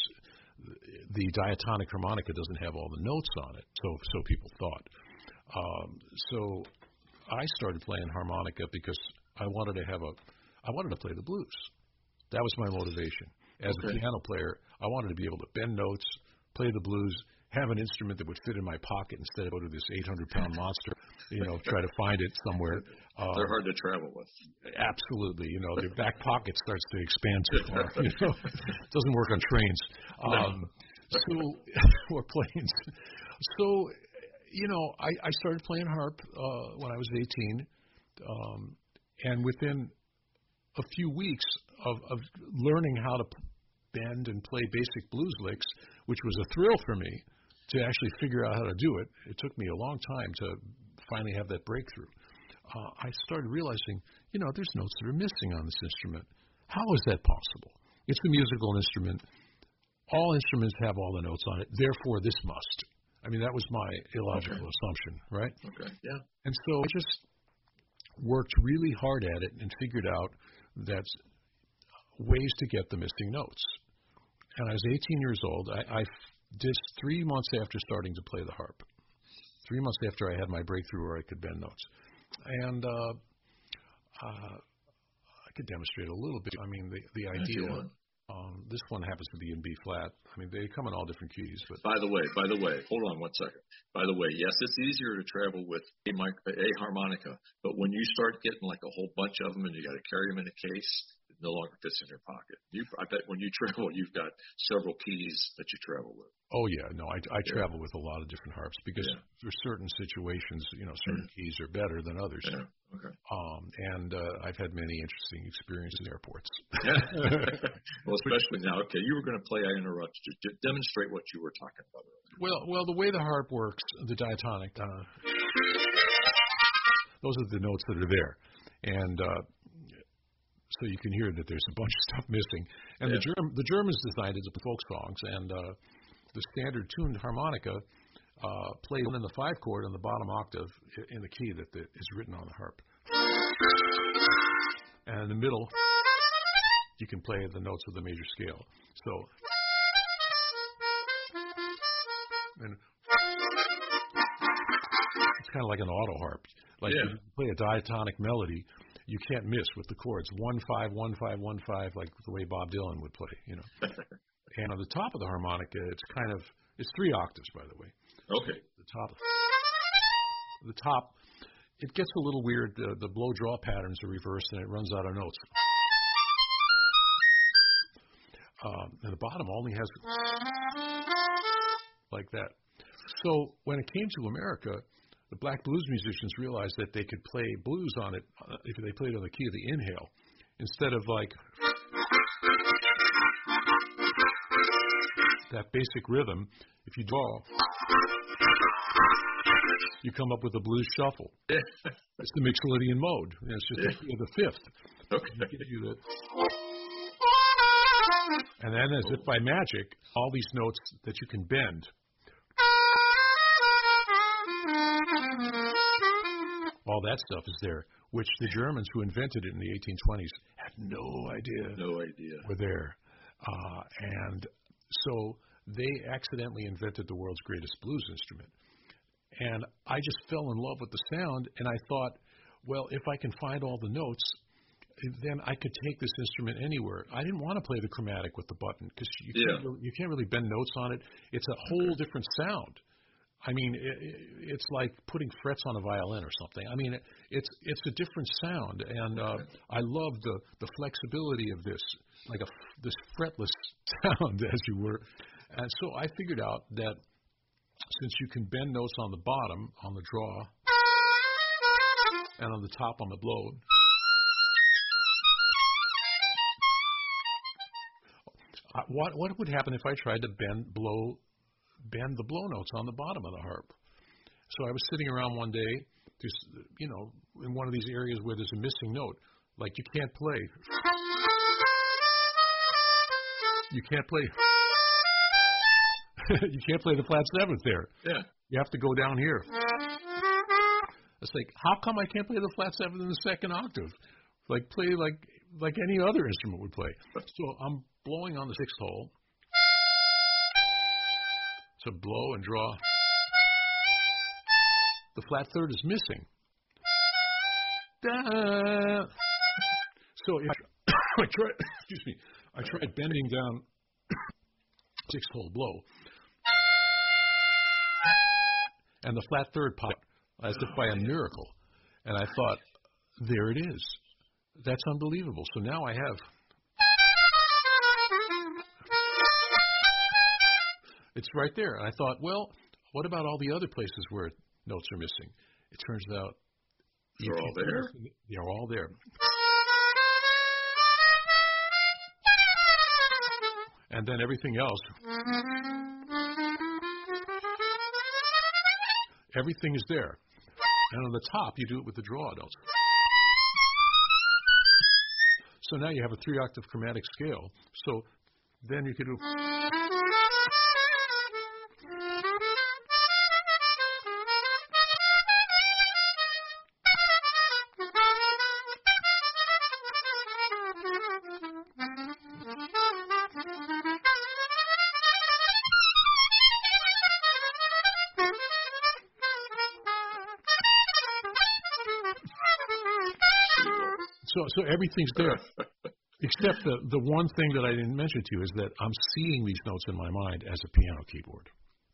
the diatonic harmonica doesn't have all the notes on it, so so people thought. Um, so I started playing harmonica because I wanted to have a, I wanted to play the blues. That was my motivation. As okay. a piano player, I wanted to be able to bend notes, play the blues, have an instrument that would fit in my pocket instead of go to this eight hundred pound monster, you know, try to find it somewhere. Um, They're hard to travel with. Absolutely. You know, their back pocket starts to expand too far. You know, it doesn't work on trains. Um, no. So, or planes. So, you know, I, I started playing harp uh, when I was eighteen. Um, and within a few weeks of, of learning how to bend and play basic blues licks, which was a thrill for me to actually figure out how to do it. It took me a long time to finally have that breakthrough. Uh, I started realizing, you know, there's notes that are missing on this instrument. How is that possible? It's a musical instrument. All instruments have all the notes on it. Therefore, this must. I mean, that was my illogical okay. assumption, right? Okay, yeah. And so I just worked really hard at it and figured out that ways to get the missing notes. And I was eighteen years old. I, I did three months after starting to play the harp. Three months after I had my breakthrough where I could bend notes. And uh, uh, I could demonstrate a little bit. I mean, the, the idea, um, this one happens to be in B flat. I mean, they come in all different keys. But By the way, by the way, hold on one second. By the way, yes, it's easier to travel with a, mic, a harmonica, but when you start getting like a whole bunch of them and you got to carry them in a case, it no longer fits in your pocket. You, I bet when you travel, you've got several keys that you travel with. Oh, yeah. No, I, I yeah. travel with a lot of different harps because yeah. for certain situations, you know, certain yeah. keys are better than others. Yeah. Okay. Um, and uh, I've had many interesting experiences in airports. Well, especially now. Okay, you were going to play. I interrupted you. To demonstrate what you were talking about earlier. Well, well, the way the harp works, the diatonic, uh, those are the notes that are there, and uh, so you can hear that there's a bunch of stuff missing. And yeah. the Germ- the Germans designed it to folk songs, and uh, the standard tuned harmonica uh, played in the five chord on the bottom octave in the key that, that is written on the harp. And in the middle, you can play the notes of the major scale. So, and it's kind of like an auto harp. Like yeah. you play a diatonic melody, you can't miss with the chords. One five, one five, one five, like the way Bob Dylan would play, you know. And on the top of the harmonica, it's kind of it's three octaves, by the way. Okay. The top, the top, it gets a little weird. The, the blow draw patterns are reversed, and it runs out of notes. Um, and the bottom only has like that. So when it came to America, the black blues musicians realized that they could play blues on it uh, if they played on the key of the inhale instead of like that basic rhythm. If you draw, you come up with a blues shuffle. It's the Mixolydian mode. And it's just the key of the fifth. Okay. You that. And then, as if by magic, all these notes that you can bend. All that stuff is there, which the Germans who invented it in the eighteen twenties had no idea. No idea. Were there. Uh, and so they accidentally invented the world's greatest blues instrument. And I just fell in love with the sound, and I thought, well, if I can find all the notes, then I could take this instrument anywhere. I didn't want to play the chromatic with the button because you, yeah. can't really, you can't really bend notes on it. It's a whole okay. different sound. I mean, it, it's like putting frets on a violin or something. I mean, it, it's it's a different sound, and uh, I love the the flexibility of this, like a this fretless sound, as you were. And so I figured out that since you can bend notes on the bottom, on the draw, and on the top on the blow, I, what what would happen if I tried to bend blow? bend the blow notes on the bottom of the harp. So I was sitting around one day, just, you know, in one of these areas where there's a missing note, like you can't play. You can't play. You can't play the flat seventh there. Yeah. You have to go down here. It's like, how come I can't play the flat seventh in the second octave? Like play like like any other instrument would play. So I'm blowing on the sixth hole. To blow and draw. The flat third is missing. Da. So if I tried, excuse me, I tried bending down sixth hole blow, and the flat third popped as if by a miracle. And I thought, there it is. That's unbelievable. So now I have. It's right there. And I thought, well, what about all the other places where notes are missing? It turns out they're all there. They're all there. And then everything else, everything is there. And on the top, you do it with the draw notes. So now you have a three-octave chromatic scale. So then you could do. So, so everything's there, except the the one thing that I didn't mention to you is that I'm seeing these notes in my mind as a piano keyboard.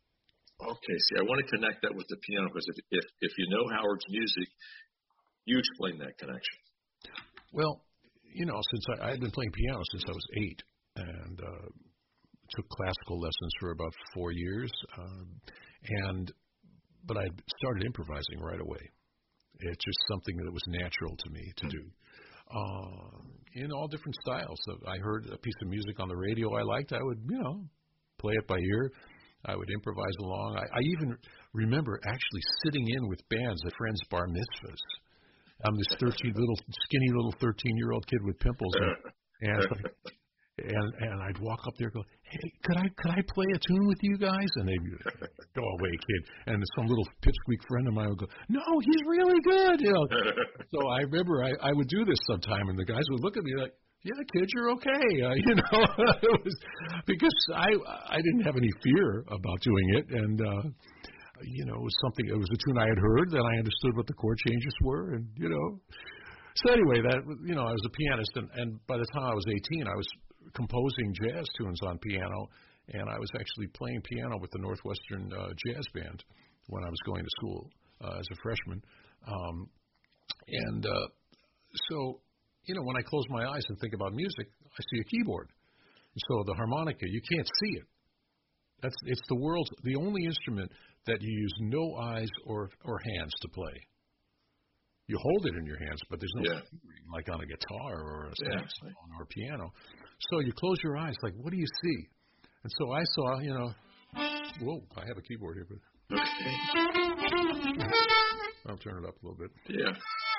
Okay, see, I want to connect that with the piano because if if, if you know Howard's music, you explain that connection. Well, you know, since I, I had been playing piano since I was eight, and uh, took classical lessons for about four years, um, and but I started improvising right away. It's just something that was natural to me to do. Uh, in all different styles. So I heard a piece of music on the radio I liked, I would, you know, play it by ear. I would improvise along. I, I even remember actually sitting in with bands at friends' bar mitzvahs. I'm this thirteen little skinny little thirteen-year-old kid with pimples, and and, and and I'd walk up there and go, hey, could I could I play a tune with you guys? And they'd go away, kid. And some little pipsqueak friend of mine would go, no, he's really good. You know. So I remember I, I would do this sometime, and the guys would look at me like, yeah, kid, you're okay. Uh, you know, it was because I I didn't have any fear about doing it, and uh, you know, it was something. It was a tune I had heard, that I understood what the chord changes were, and you know. So anyway, that you know, I was a pianist, and, and by the time I was eighteen, I was composing jazz tunes on piano, and I was actually playing piano with the Northwestern uh, Jazz Band when I was going to school uh, as a freshman. Um, and uh, so, you know, when I close my eyes and think about music, I see a keyboard. So the harmonica, you can't see it. That's it's the world's the only instrument that you use no eyes or or hands to play. You hold it in your hands, but there's no yeah. fingering, like on a guitar or a yeah. saxophone or a piano. So you close your eyes, like, what do you see? And so I saw, you know, whoa, I have a keyboard here, but okay. I'll turn it up a little bit. Yeah.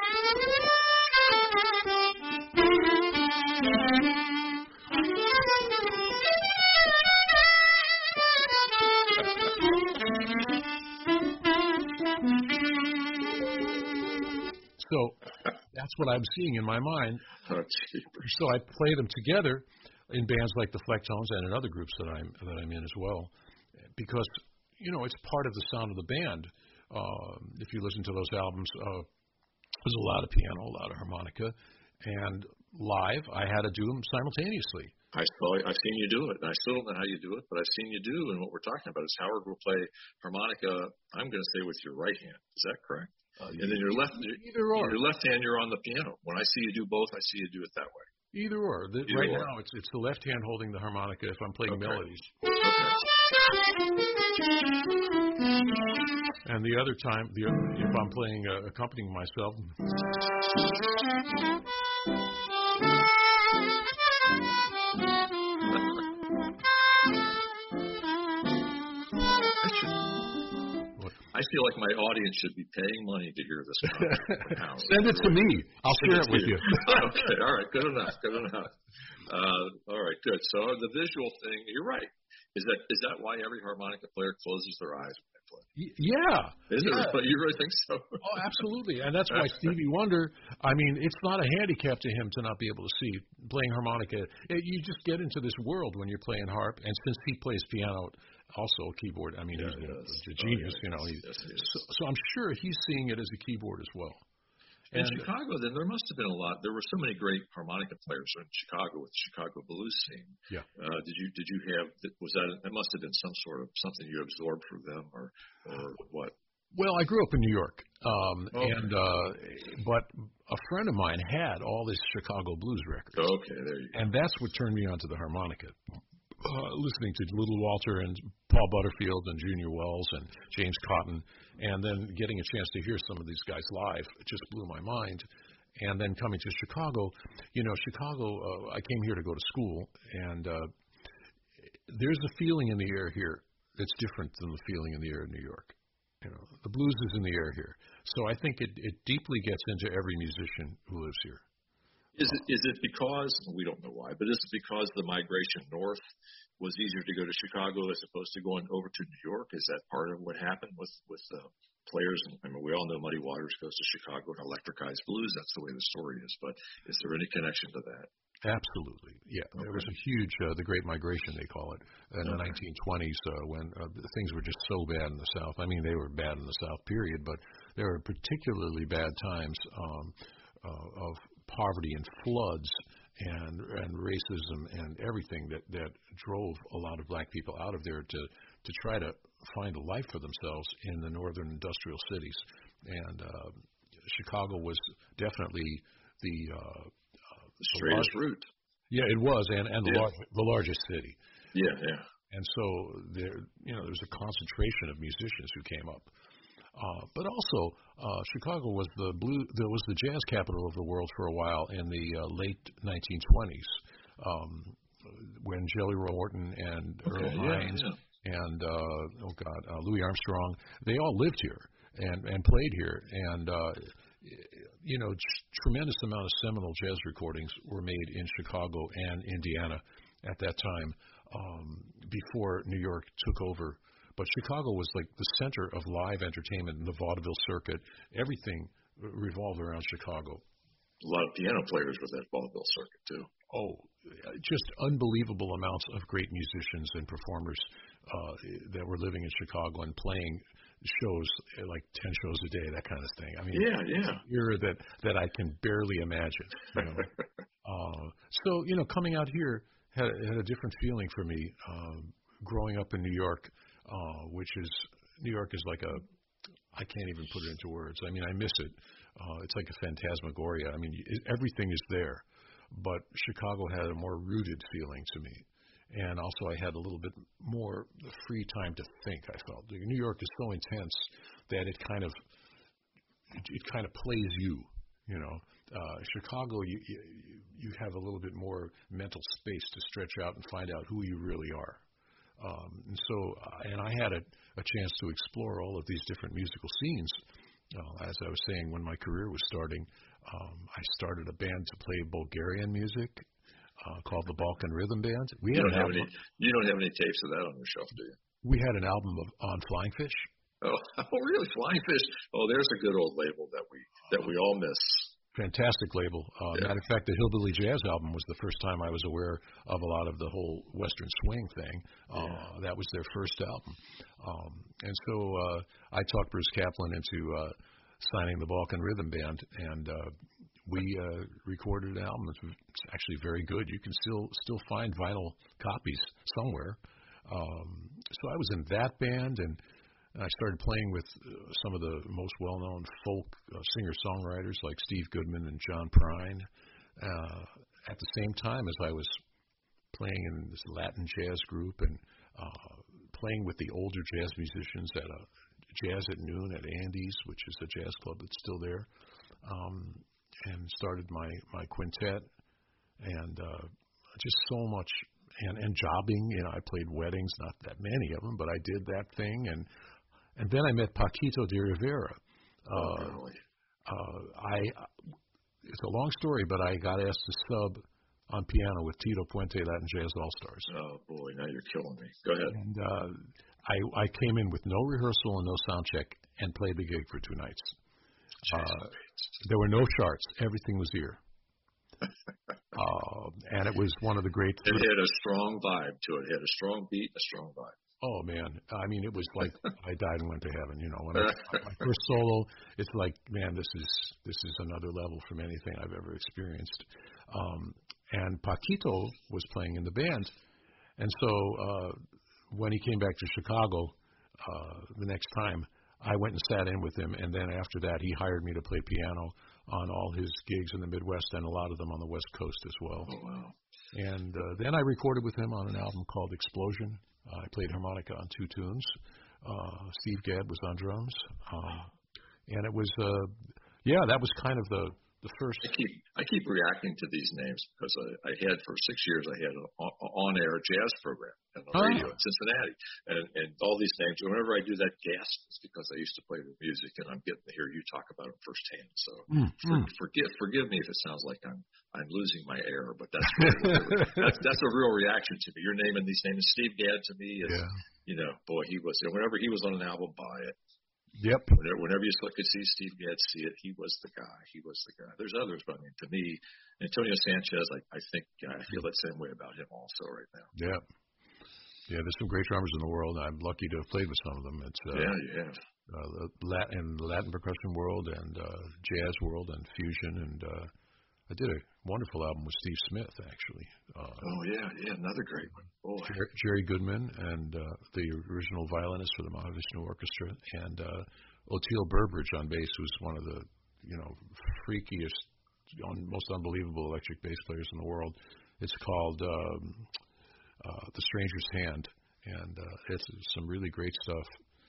So that's what I'm seeing in my mind. Oh, so I play them together in bands like the Flecktones and in other groups that I'm that I'm in as well, because you know it's part of the sound of the band. Uh, if you listen to those albums, uh, there's a lot of piano, a lot of harmonica, and live I had to do them simultaneously. I saw, I've seen you do it. And I still don't know how you do it, but I've seen you do. And what we're talking about is Howard will play harmonica. I'm going to say with your right hand. Is that correct? Uh, and then your left, either or. Your left hand, you're on the piano. When I see you do both, I see you do it that way. Either or. The, Either right or. now, it's it's the left hand holding the harmonica if I'm playing Okay. melodies. Okay. And the other time, the if I'm playing uh, accompanying myself. I feel like my audience should be paying money to hear this. Send it to me. I'll share it with you. Okay. All right. Good enough. Good enough. Uh, all right. Good. So the visual thing, you're right. Is that is that why every harmonica player closes their eyes when they play? Yeah. Is yeah. it? You really think so? Oh, absolutely. And that's why Stevie Wonder, I mean, it's not a handicap to him to not be able to see playing harmonica. You just get into this world when you're playing harp. And since he plays piano, also a keyboard, I mean, yeah, he's a, a genius, oh, yeah, you know. He's, yes, he so, so I'm sure he's seeing it as a keyboard as well. In and, Chicago, then there must have been a lot. There were so many great harmonica players in Chicago with the Chicago blues scene. Yeah. Uh, did you did you have? Was that? It must have been some sort of something you absorbed from them, or or what? Well, I grew up in New York, um, okay. and uh, but a friend of mine had all these Chicago blues records. Okay, there you go. And that's what turned me onto the harmonica. Uh, listening to Little Walter and Paul Butterfield and Junior Wells and James Cotton, and then getting a chance to hear some of these guys live, it just blew my mind. And then coming to Chicago, you know, Chicago, uh, I came here to go to school, and uh, there's a feeling in the air here that's different than the feeling in the air in New York. You know, the blues is in the air here. So I think it, it deeply gets into every musician who lives here. Is it is it because, we don't know why, but is it because the migration north was easier to go to Chicago as opposed to going over to New York? Is that part of what happened with, with uh, players? I mean, we all know Muddy Waters goes to Chicago and electrifies blues. That's the way the story is. But is there any connection to that? Absolutely, yeah. Okay. There was a huge, uh, the Great Migration, they call it, in okay. the nineteen twenties uh, when uh, things were just so bad in the South. I mean, they were bad in the South, period, but there were particularly bad times um, uh, of poverty and floods and and racism and everything that, that drove a lot of black people out of there to, to try to find a life for themselves in the northern industrial cities. And uh, Chicago was definitely the... Uh, the straightest the route. Yeah, it was, and, and the, yeah. lar- the largest city. Yeah, yeah. And so there, you know, there was a concentration of musicians who came up. Uh, but also, uh, Chicago was the blue, there was the jazz capital of the world for a while in the uh, late nineteen twenties, um, when Jelly Roll Morton and okay, Earl yeah, Hines yeah. and uh, oh God, uh, Louis Armstrong, they all lived here and, and played here, and uh, you know, tr- tremendous amount of seminal jazz recordings were made in Chicago and Indiana at that time, um, before New York took over. But Chicago was like the center of live entertainment in the vaudeville circuit. Everything revolved around Chicago. A lot of piano players with that vaudeville circuit, too. Oh, just unbelievable amounts of great musicians and performers uh, that were living in Chicago and playing shows, like ten shows a day, that kind of thing. I mean, yeah, yeah. It's an era that, that I can barely imagine. You know? uh, so, you know, coming out here had, had a different feeling for me. Um, growing up in New York, Uh, which is, New York is like a, I can't even put it into words. I mean, I miss it. Uh, it's like a phantasmagoria. I mean, it, everything is there. But Chicago had a more rooted feeling to me. And also I had a little bit more free time to think, I felt. New York is so intense that it kind of, it, it kind of plays you, you know. Uh, Chicago, you, you, you have a little bit more mental space to stretch out and find out who you really are. Um, and so, uh, and I had a, a chance to explore all of these different musical scenes. Uh, as I was saying, when my career was starting, um, I started a band to play Bulgarian music uh, called the Balkan Rhythm Band. We you had don't an have album, any. You don't have any tapes of that on your shelf, do you? We had an album of, on Flying Fish. Oh, oh, really? Flying Fish. Oh, there's a good old label that we that we all miss. Fantastic label. Uh, yeah. Matter of fact, the Hillbilly Jazz album was the first time I was aware of a lot of the whole Western swing thing. Uh, yeah. That was their first album. Um, and so uh, I talked Bruce Kaplan into uh, signing the Balkan Rhythm Band, and uh, we uh, recorded an album. It's actually very good. You can still still find vinyl copies somewhere. Um, so I was in that band, and I started playing with uh, some of the most well-known folk uh, singer-songwriters like Steve Goodman and John Prine. Uh, at the same time as I was playing in this Latin jazz group and uh, playing with the older jazz musicians at a Jazz at Noon at Andy's, which is a jazz club that's still there, um, and started my, my quintet, and uh, just so much, and, and jobbing. You know, I played weddings, not that many of them, but I did that thing, and and then I met Paquito de Rivera. Uh, oh, really? uh, I it's a long story, but I got asked to sub on piano with Tito Puente Latin Jazz All-Stars. Oh, boy, now you're killing me. Go ahead. And uh, I, I came in with no rehearsal and no sound check and played the gig for two nights. Uh, there were no charts. Everything was ear. uh, and it was one of the great... It had a strong vibe to it. It had a strong beat, a strong vibe. Oh, man. I mean, it was like I died and went to heaven. You know, when I, my first solo, it's like, man, this is this is another level from anything I've ever experienced. Um, and Paquito was playing in the band. And so uh, when he came back to Chicago uh, the next time, I went and sat in with him. And then after that, he hired me to play piano on all his gigs in the Midwest and a lot of them on the West Coast as well. Oh, wow. And uh, then I recorded with him on an album called Explosion. Uh, I played harmonica on two tunes. Uh, Steve Gadd was on drums. Um, and it was, uh, yeah, that was kind of the, the first. I keep I keep reacting to these names because I, I had for six years I had an on-air jazz program on the radio in Cincinnati, and and all these names. Whenever I do that gasp, it's because I used to play the music, and I'm getting to hear you talk about it firsthand. So mm, for, mm. forgive forgive me if it sounds like I'm I'm losing my air, but that's that's that's a real reaction to me. You're naming these names. Steve Gadd to me is, yeah. you know, boy, he was. Whenever he was on an album, buy it. Yep. Whenever, whenever you could see Steve Gadd see it, he was the guy. He was the guy. There's others, but I mean, to me, Antonio Sanchez, I, I think I feel that same way about him also right now. Yeah. Yeah, there's some great drummers in the world. I'm lucky to have played with some of them. It's uh, yeah, you have. Uh, the Latin, Latin percussion world and uh, jazz world and fusion, and uh, I did a wonderful album with Steve Smith, actually. Uh, oh yeah, yeah, another great one. Boy. Jer- Jerry Goodman and uh, the original violinist for the Mahavishnu Orchestra, and uh, Oteil Burbridge on bass, who's one of the you know freakiest, most unbelievable electric bass players in the world. It's called um, uh, The Stranger's Hand, and uh, it's some really great stuff.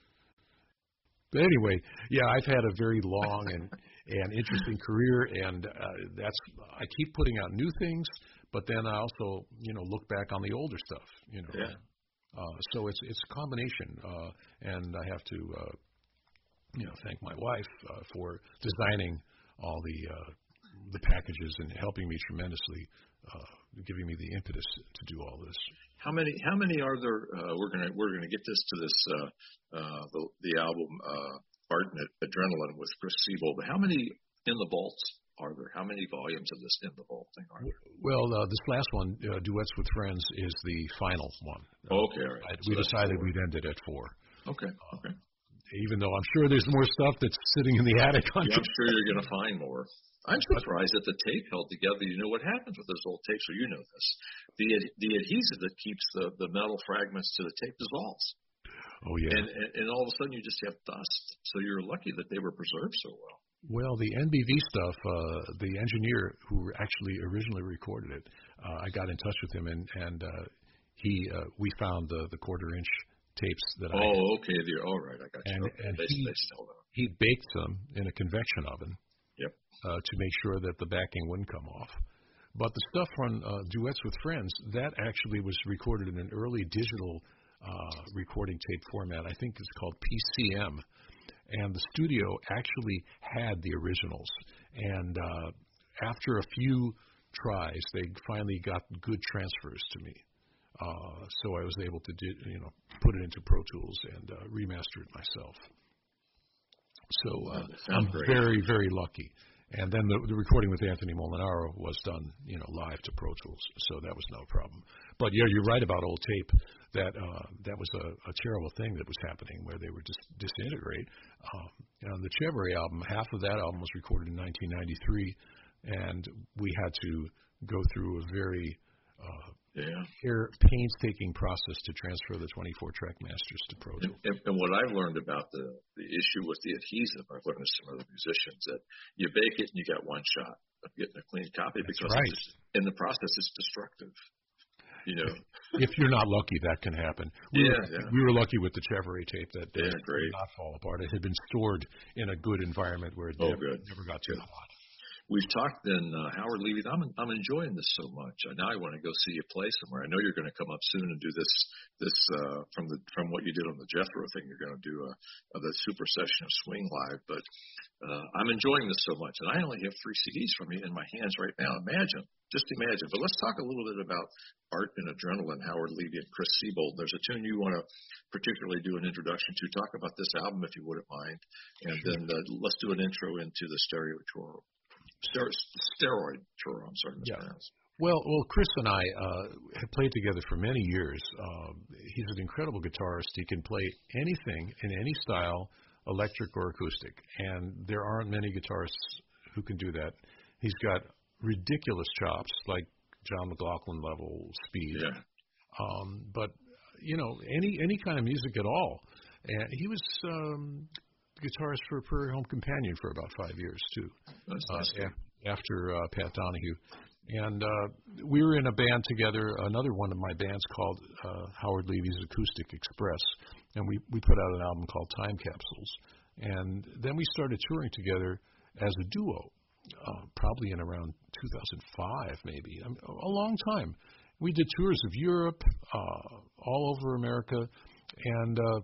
But anyway, yeah, I've had a very long and, and interesting career, and uh, that's I keep putting out new things, but then I also, you know, look back on the older stuff, you know. Yeah. Uh, so it's it's a combination, uh, and I have to, uh, you know, thank my wife uh, for designing all the uh, the packages and helping me tremendously, uh, giving me the impetus to do all this. How many? How many are there? Uh, we're gonna we're gonna get this to this uh, uh, the the album uh, Art and Adrenaline with Chris Siebold. But how many in the vaults are there? How many volumes of this in the vault thing are there? Well, uh, this last one, uh, Duets with Friends, is the final one. Oh, okay, all right. I, so we decided four. we'd end it at four. Okay, okay. Uh, even though I'm sure there's more stuff that's sitting in the attic. On yeah, I'm sure you're going to find more. I'm surprised that the tape held together. You know what happens with those old tapes, or you know this. The the adhesive that keeps the, the metal fragments to the tape dissolves. Oh, yeah. And, and and all of a sudden you just have dust. So you're lucky that they were preserved so well. Well, the N B V stuff, uh, the engineer who actually originally recorded it, uh, I got in touch with him, and, and uh, he uh, we found the, the quarter-inch tapes that oh, I had. Oh, okay. The, all right. I got you. And, okay. and they, he, they still know. he baked them in a convection oven. Yep. Uh, to make sure that the backing wouldn't come off. But the stuff on uh, Duets with Friends, that actually was recorded in an early digital uh, recording tape format. I think it's called P C M. And the studio actually had the originals. And uh, after a few tries, they finally got good transfers to me. Uh, so I was able to do, you know, put it into Pro Tools and uh, remaster it myself. So uh, I'm great. very, very lucky. And then the, the recording with Anthony Molinaro was done, you know, live to Pro Tools, so that was no problem. But yeah, you're right about old tape. That uh, that was a, a terrible thing that was happening, where they would just disintegrate. Um, on the Chevrolet album, half of that album was recorded in nineteen ninety-three. and we had to go through a very uh, yeah. care, painstaking process to transfer the twenty-four track masters to Pro Tools. And, and, and what I've learned about the, the issue with the adhesive, I've learned from some other musicians, that you bake it and you got one shot of getting a clean copy That's because right. it's, in the process it's destructive. You know, if you're not lucky, that can happen. We, yeah, were, yeah. we were lucky with the Chevrolet tape that yeah, did great. not fall apart. It had been stored in a good environment where it oh, never, good. never got too hot. We've talked then, uh, Howard Levy. I'm I'm enjoying this so much. Uh, now I want to go see you play somewhere. I know you're going to come up soon and do this this uh, from the from what you did on the Jethro thing. You're going to do a, a the super session of Swing Live. But uh, I'm enjoying this so much, and I only have three C Ds from you in my hands right now. Imagine, just imagine. But let's talk a little bit about Art and Adrenaline, Howard Levy and Chris Siebold. There's a tune you want to particularly do an introduction to. Talk about this album if you wouldn't mind, and then uh, let's do an intro into the Stereo Choro. Steroid Choro, I'm sorry, mispronounced. Yeah. Well, well, Chris and I uh, have played together for many years. Uh, he's an incredible guitarist. He can play anything in any style, electric or acoustic, and there aren't many guitarists who can do that. He's got ridiculous chops, like John McLaughlin level speed. Yeah. Um, but you know, any any kind of music at all. And he was um, guitarist for Prairie Home Companion for about five years too. That's nice. Uh, after uh, Pat Donahue. And uh, we were in a band together, another one of my bands called uh, Howard Levy's Acoustic Express, and we, we put out an album called Time Capsules. And then we started touring together as a duo, uh, probably in around two thousand five maybe, I mean, a long time. We did tours of Europe, uh, all over America, and uh,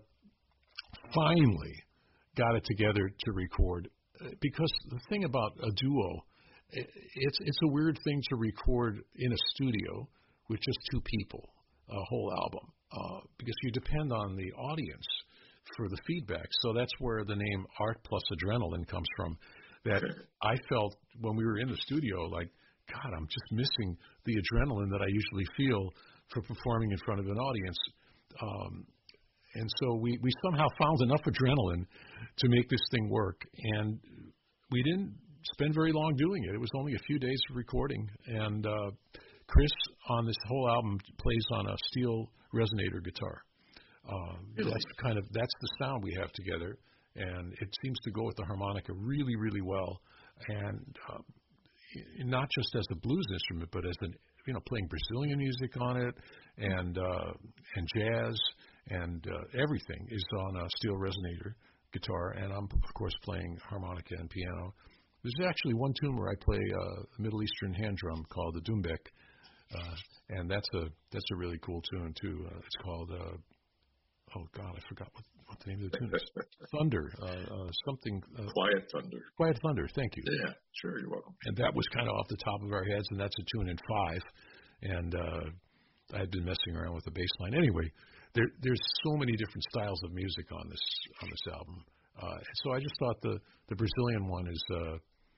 finally got it together to record. Because the thing about a duo, It's it's a weird thing to record in a studio with just two people, a whole album, uh, because you depend on the audience for the feedback. So that's where the name Art plus Adrenaline comes from. That I felt when we were in the studio, like, God, I'm just missing the adrenaline that I usually feel for performing in front of an audience. Um, and so we, we somehow found enough adrenaline to make this thing work. And we didn't spend very long doing it. It was only a few days of recording, and uh, Chris on this whole album plays on a steel resonator guitar. Um, really? That's kind of that's the sound we have together, and it seems to go with the harmonica really, really well. And uh, not just as a blues instrument, but as an you know playing Brazilian music on it, and uh, and jazz, and uh, everything is on a steel resonator guitar. And I'm of course playing harmonica and piano. There's actually one tune where I play uh, a Middle Eastern hand drum called the Doumbek, uh, and that's a that's a really cool tune too. Uh, it's called uh, oh God, I forgot what, what the name of the tune is. Thunder, uh, uh, something. Uh, Quiet Thunder. Quiet Thunder. Thank you. Yeah, sure, you're welcome. And that was kind of off the top of our heads, and that's a tune in five. And uh, I had been messing around with the bass line. Anyway, there there's so many different styles of music on this on this album. Uh, so I just thought the, the Brazilian one is uh,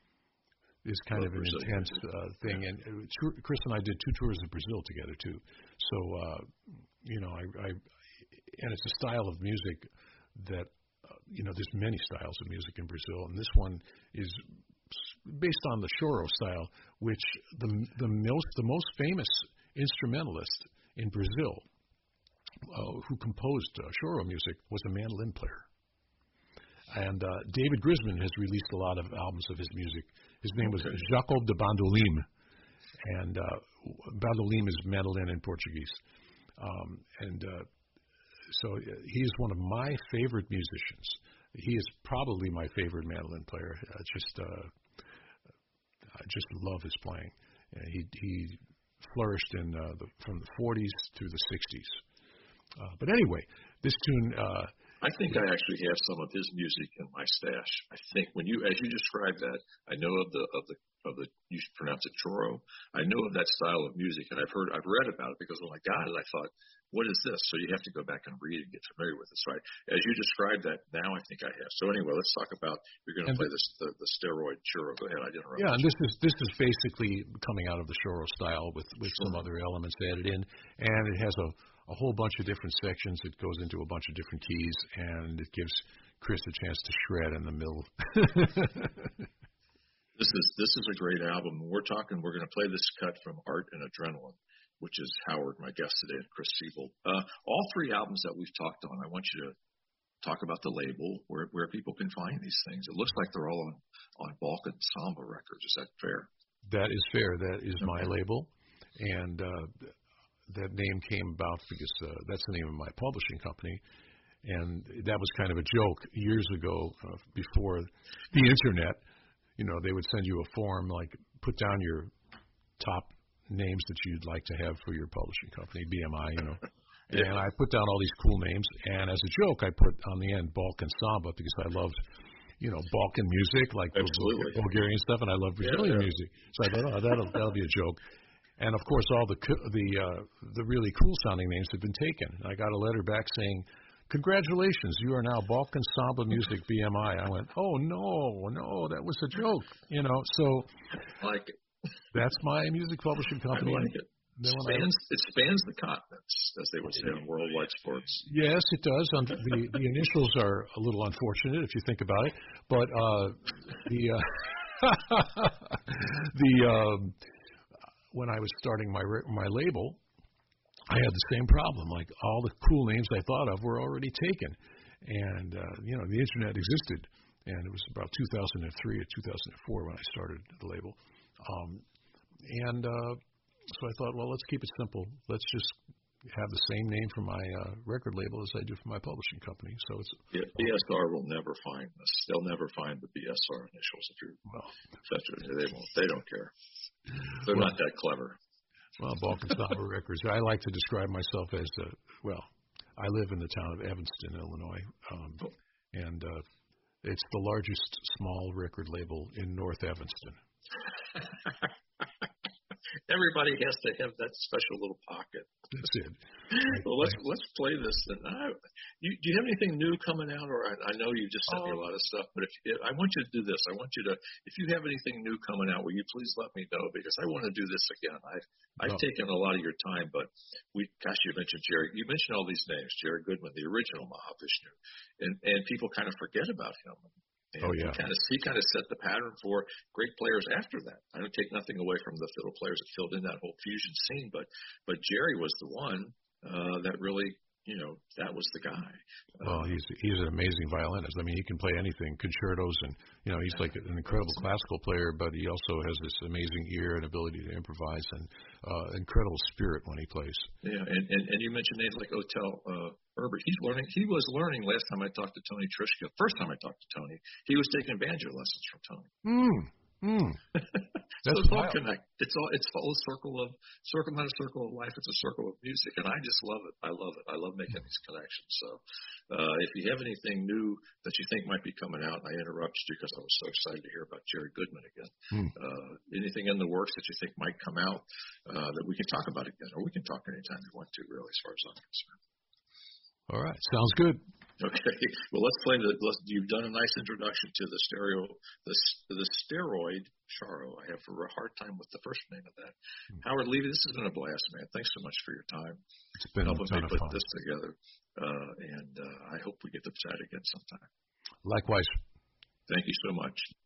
is kind oh, of an Brazilian. intense uh, thing. Yeah. And uh, Chris and I did two tours of Brazil together too. So uh, you know, I, I and it's a style of music that uh, you know, there's many styles of music in Brazil, and this one is based on the choro style, which the the most the most famous instrumentalist in Brazil uh, who composed uh, choro music was a mandolin player. And uh, David Grisman has released a lot of albums of his music. His name was Jacob de Bandolim, and uh, bandolim is mandolin in Portuguese. Um, and uh, so he is one of my favorite musicians. He is probably my favorite mandolin player. I just, uh, I just love his playing. Uh, he he flourished in uh, the, from the forties to the sixties. Uh, but anyway, this tune. Uh, I think I actually have some of his music in my stash. I think when you, as you described that, I know of the of the of the you pronounce it choro. I know of that style of music, and I've heard, I've read about it because when I got it, I thought, what is this? So you have to go back and read and get familiar with it. So I, as you described that, now I think I have. So anyway, let's talk about you're going to play this the, the steroid choro. Go ahead, I didn't interrupt. Yeah, and this is this is basically coming out of the choro style with with sure. some other elements added in, and it has a. a whole bunch of different sections. It goes into a bunch of different keys, and it gives Chris a chance to shred in the middle. This is this is a great album. We're talking. We're going to play this cut from Art and Adrenaline, which is Howard, my guest today, and Chris Siebold. Uh, all three albums that we've talked on. I want you to talk about the label, where where people can find these things. It looks like they're all on on Balkan Samba Records. Is that fair? That is fair. That is okay. my label, and uh, that name came about because uh, that's the name of my publishing company. And that was kind of a joke years ago, uh, before the internet. You know, they would send you a form like, put down your top names that you'd like to have for your publishing company, B M I, you know. Yeah. And I put down all these cool names, and as a joke, I put on the end Balkan Samba because I loved, you know, Balkan music, like Absolutely. Bulgarian stuff, and I love Brazilian yeah, yeah. music. So I thought, oh, that'll that'll be a joke. And of course, all the the uh, the really cool sounding names have been taken. I got a letter back saying, "Congratulations, you are now Balkan Samba Music B M I." I went, "Oh no, no, that was a joke," you know. So I like it. That's my music publishing company. I like it. It spans, I, it spans the continents, as they would say in worldwide sports. Yes, it does. Um, the the initials are a little unfortunate if you think about it, but uh, the uh, the um, when I was starting my my label, I had the same problem. Like, all the cool names I thought of were already taken, and uh, you know, the internet existed, and it was about two thousand three or two thousand four when I started the label, um, and uh, so I thought, well, let's keep it simple. Let's just have the same name for my uh, record label as I do for my publishing company. So it's yeah, B S R will never find this. They'll never find the B S R initials if you're well. They won't. They don't care. They're well, not that clever. Well, Balkan Samba Records. I like to describe myself as a, well, I live in the town of Evanston, Illinois, um, oh. and uh, it's the largest small record label in North Evanston. Everybody has to have that special little pocket. That's it. Well, let's let's play this. Then, I, you, do you have anything new coming out? Or I, I know you just sent me a lot of stuff, but if, if I want you to do this, I want you to. If you have anything new coming out, will you please let me know, because I want to do this again. I've I've no. taken a lot of your time, but we, gosh, you mentioned Jerry. You mentioned all these names: Jerry Goodman, the original Mahavishnu, and and people kind of forget about him. And oh yeah, he kind of he kind of set the pattern for great players after that. I don't take nothing away from the fiddle players that filled in that whole fusion scene, but but Jerry was the one uh, that really, you know, that was the guy. Well, he's he's an amazing violinist. I mean, he can play anything, concertos, and you know, he's like an incredible classical player, but he also has this amazing ear and ability to improvise, and uh, incredible spirit when he plays. Yeah, and and, and you mentioned names like Otel uh, Herbert. He's learning. He was learning last time I talked to Tony Trishka. First time I talked to Tony, he was taking banjo lessons from Tony. Mm. Mm. So it's all connect. It's all it's all a circle of circle, not a circle of life. It's a circle of music, and I just love it. I love it. I love making these connections. So, uh, if you have anything new that you think might be coming out, and I interrupted you because I was so excited to hear about Jerry Goodman again. Mm. Uh, anything in the works that you think might come out uh, that we can talk about again, or we can talk anytime you want to, really, as far as I'm concerned. All right, sounds good. Okay, well, let's play the. Let's, you've done a nice introduction to the stereo, the the steroid Charo. I have a hard time with the first name of that. Mm-hmm. Howard Levy, this has been a blast, man. Thanks so much for your time. It's been helping a ton me of put fun. this together, uh, and uh, I hope we get to chat again sometime. Likewise. Thank you so much.